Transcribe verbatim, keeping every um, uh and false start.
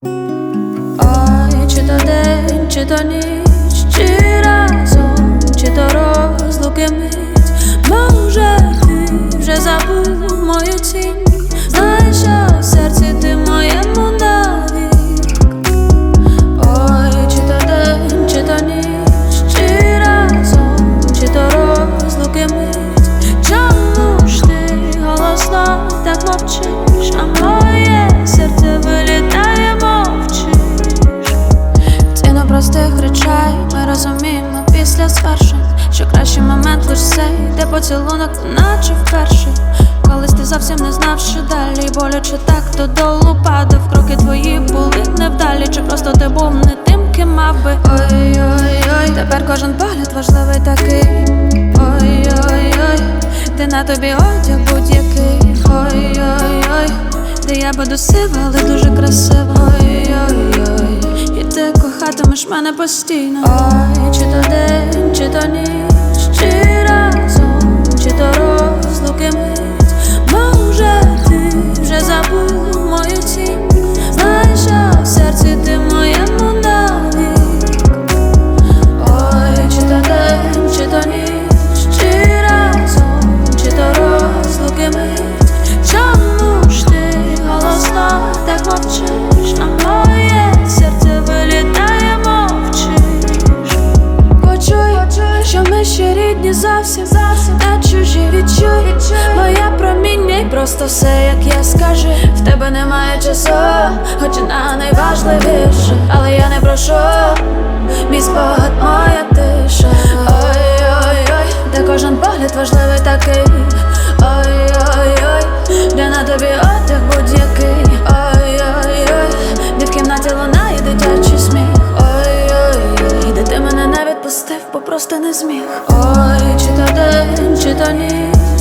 Ой, чи то день, чи то ніч, чи разом, чи то розлуки мить. Може ти вже забув мою тінь, знаєш, що в серці ти моєму навік. Ой, чи то день, чи то ніч, чи разом, чи то розлуки мить. Чому ж ти голосно так мовчиш, а моє серце вилітає, мовчиш. Ціну простих речей ми розуміємо після звершень, що кращий момент лиш цей, де поцілунок наче вперше. Колись ти зовсім не знав, що далі, боляче так, то долу падав. Кроки твої були невдалі, чи просто ти був не тим, ким мав би. Ой-ой-ой, тепер кожен погляд важливий такий. Ой-ой-ой, ти на тобі одяг будь-який. Ой-ой-ой, де я буду сива, але дуже красива. Ой-ой-ой, і ти кохатимеш мене постійно. Ой, чи то день, чи то ніч, чи разом, чи то розлуки мить. Може ти вже забув мою тінь, знаєш, що в серці ти моєму навік. Ой, чи то день, чи то ніч, чи разом, чи то розлуки мить. Чому ж ти голосно так мовчиш, а моє серце вилітає, мовчиш. Почуй, що ми ще рідні зовсім, та чужі відчуй моє проміння і просто все, як я скажу. В тебе немає часу, хоч на найважливіше, але я не прошу, мій спогад, моя тиша. Ой-ой-ой, де кожен погляд важливий такий. Ой-ой-ой, де на тобі одяг будь-який. Ой-ой-ой, де в кімнаті лунає дитячий сміх. Ой-ой-ой, де ти мене не відпустив, бо просто не зміг. Ой, чи то день, чи то ніч,